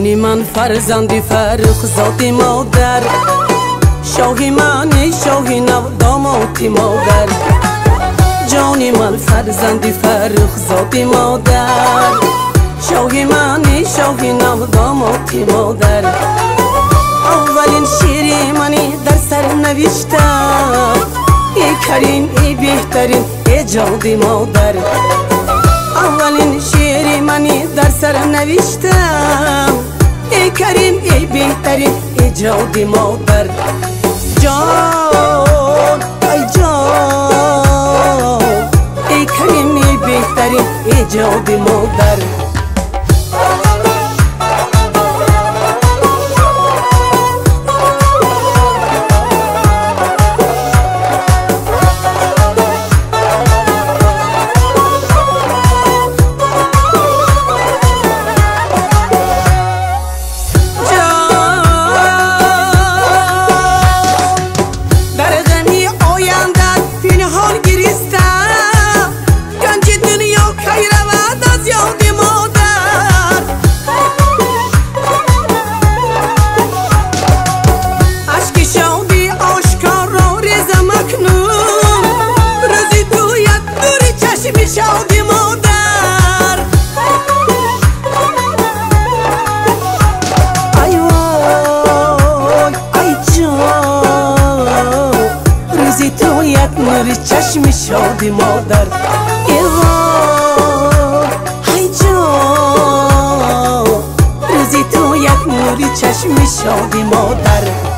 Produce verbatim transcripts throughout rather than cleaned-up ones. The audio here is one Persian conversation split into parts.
جانی من فرزندی فرخزادی مادر، شاهی منی شاهی نو دامادی مادر. جانی من فرزندی فرخزادی مادر، شاهی منی شاهی نو دامادی مادر. اولین شعری منی در سر نوشتم، ای کریم ای بهترین ایجادی مادر. اولین شعری منی در سر نوشتم، ای کریم ای بهترین ایجادی مادر. جان ای جان، ای کریم ای بهترین ایجادی مادر. شادی مادر، ای وای ای جان، روزی تو یک نور چشم شادی مادر. ای وای ای جان، روزی تو یک نور چشم شادی مادر.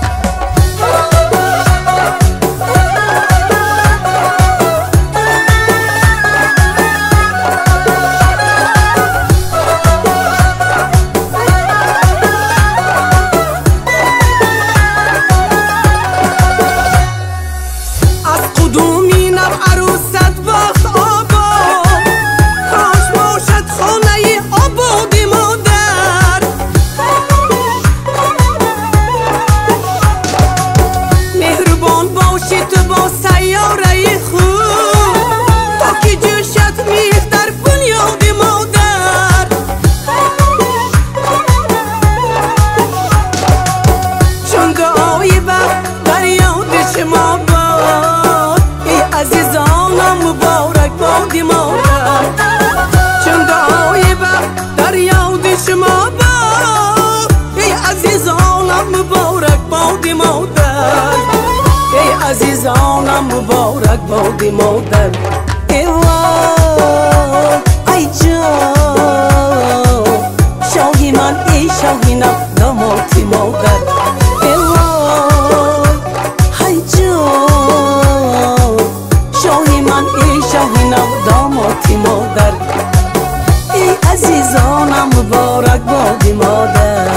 عزیزانم مبارک بادی مادر. ای وای ای جان، شاهی من ای شاهی نو دامادی مادر. ای وای ای جان، شاهی من ای شاهی نو دامادی مادر. ای عزیزانم مبارک بادی مادر.